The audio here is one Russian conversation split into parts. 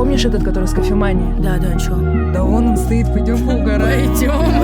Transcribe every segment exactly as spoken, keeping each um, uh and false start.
Помнишь этот, который с кофеманией? Да, да, чё? Да вон он стоит, пойдем поугараем. Пойдем.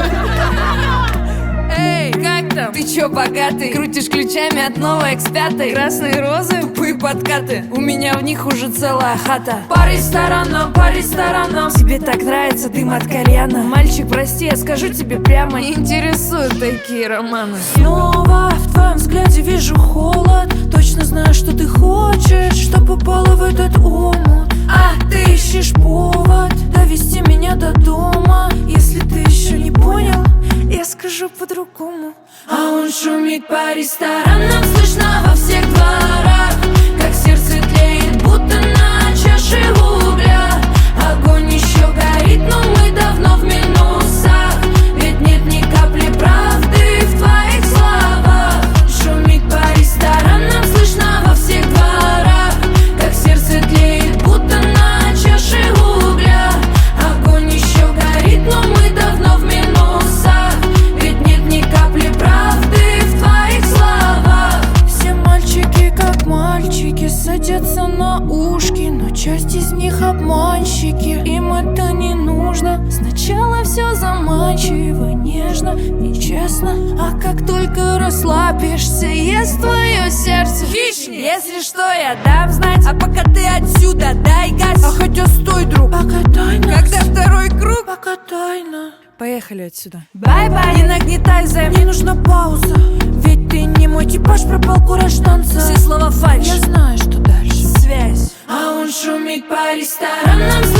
Эй, как там? Ты чё, богатый? Крутишь ключами от новой экс пять. Красные розы, тупые подкаты. У меня в них уже целая хата. По ресторанам, по ресторанам. Тебе так нравится дым от кальяна. Мальчик, прости, я скажу тебе прямо, не интересуют такие романы. Снова в твоем взгляде вижу холод. Точно знаю, что ты хочешь, что попала в этот омут. А ты ищешь повод довести меня до дома. Если ты еще не понял, я скажу по-другому. А он шумит по ресторанам, слышно во всех дворах, как сердце тлеет, будто на чаше угля. Огонь еще горит, но мы давно в минусах, ведь нет ни капли правды в твоих словах. Шумит по ресторанам, слышно во всех дворах, как сердце тлеет, будто на чаше угля. Огонь еще горит, но мы давно в минусах, ведь нет ни капли правды в твоих словах. Все мальчики как мальчики садятся на ушки, но часть из них обманщики, им это не нужно. Сначала все заманчиво, нежно, нечестно, а как только расслабишься, ест твое сердце хищник. Если что, я дам знать, а пока ты отсюда дай газ. А хотя стой, друг, пока тайна. Когда второй круг, Пока тайна. поехали отсюда. Бай-бай, не нагнетай займ. Мне нужна пауза, ведь ты не мой типаж, пропал кураж танца. Все слова фальшь, Я знаю, что дальше. связь. А он шумит по ресторанам,